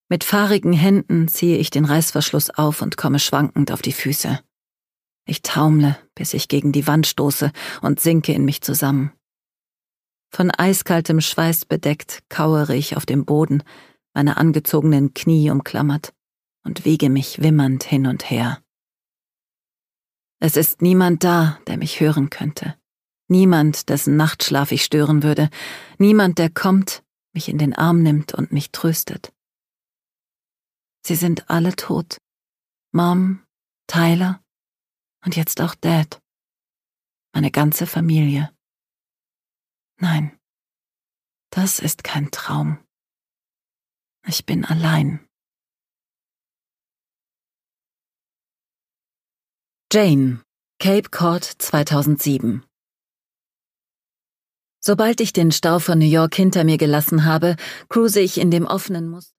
Mit fahrigen Händen ziehe ich den Reißverschluss auf und komme schwankend auf die Füße. Ich taumle, bis ich gegen die Wand stoße und sinke in mich zusammen. Von eiskaltem Schweiß bedeckt kauere ich auf dem Boden, meine angezogenen Knie umklammert, und wiege mich wimmernd hin und her. Es ist niemand da, der mich hören könnte. Niemand, dessen Nachtschlaf ich stören würde. Niemand, der kommt, mich in den Arm nimmt und mich tröstet. Sie sind alle tot. Mom, Tyler und jetzt auch Dad. Meine ganze Familie. Nein, das ist kein Traum. Ich bin allein. Jane, Cape Cod 2007. Sobald ich den Stau von New York hinter mir gelassen habe, cruise ich in dem offenen Muster.